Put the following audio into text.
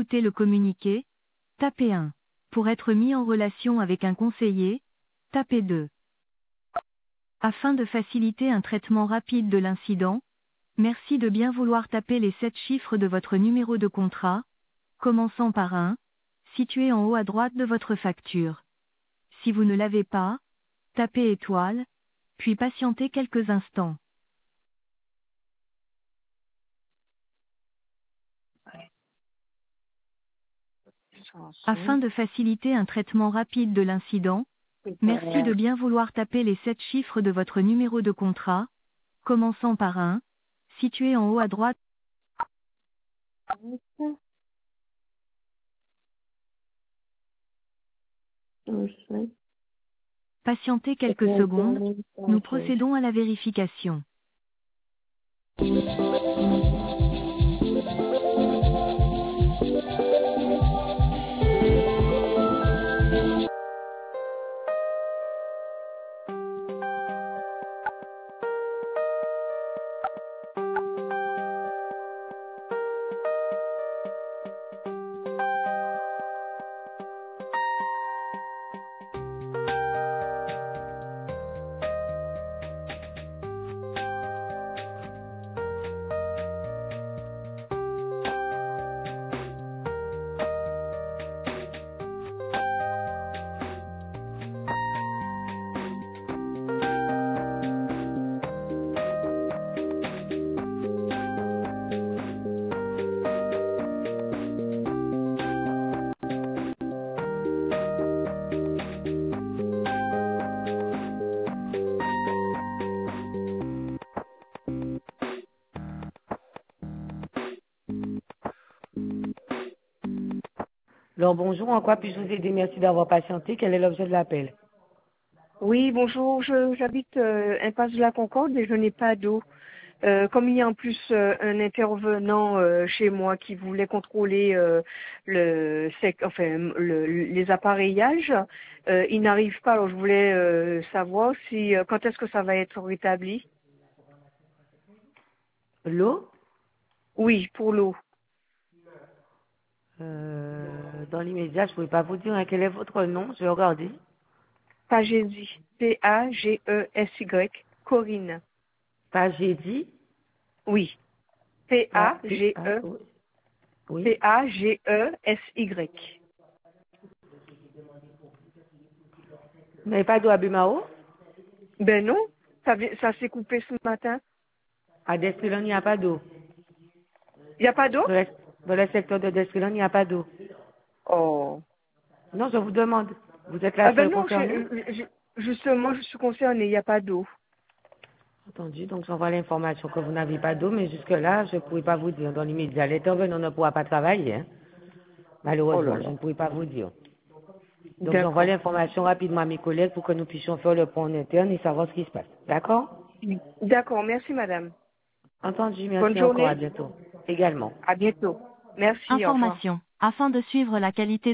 écouter le communiqué, tapez 1. Pour être mis en relation avec un conseiller, tapez 2. Afin de faciliter un traitement rapide de l'incident, merci de bien vouloir taper les 7 chiffres de votre numéro de contrat, commençant par 1, situé en haut à droite de votre facture. Si vous ne l'avez pas, tapez étoile, puis patientez quelques instants. Afin de faciliter un traitement rapide de l'incident, merci de bien vouloir taper les 7 chiffres de votre numéro de contrat, commençant par 1, situé en haut à droite. Patientez quelques secondes, nous procédons à la vérification. Alors bonjour, en quoi puis-je vous aider? Merci d'avoir patienté. Quel est l'objet de l'appel? Oui, bonjour, j'habite impasse de la Concorde et je n'ai pas d'eau. Comme il y a en plus un intervenant chez moi qui voulait contrôler les appareillages, il n'arrive pas. Alors je voulais savoir si quand est-ce que ça va être rétabli. L'eau? Oui, pour l'eau. Dans l'immédiat, je ne pouvais pas vous dire quel est votre nom. Je vais regarder. Pagesi, P-A-G-E-S-Y, Corinne. Pagesi? Oui, P-A-G-E. Oui. P-A-G-E-S-Y. Vous n'avez pas d'eau à Bumao? Ben non, ça s'est coupé ce matin. À Destilon, il n'y a pas d'eau. Il n'y a pas d'eau? Dans le secteur de Destilon, il n'y a pas d'eau. Oh. Non, je vous demande. Vous êtes Ah la ben seule non, concernée? justement, je suis concernée, il n'y a pas d'eau. Entendu, donc j'envoie l'information que vous n'avez pas d'eau, mais jusque-là, je ne pourrais pas vous dire. Dans l'immédiat, l'intervenant ne pourra pas travailler. Hein. Oh là Malheureusement, je là. ne pourrais pas vous dire. Donc j'envoie D'accord. l'information rapidement à mes collègues pour que nous puissions faire le point en interne et savoir ce qui se passe. D'accord? D'accord, merci madame. Entendu, Bonne merci encore, à journée. bientôt. Également. À bientôt. Merci, au revoir. Information. Afin de suivre la qualité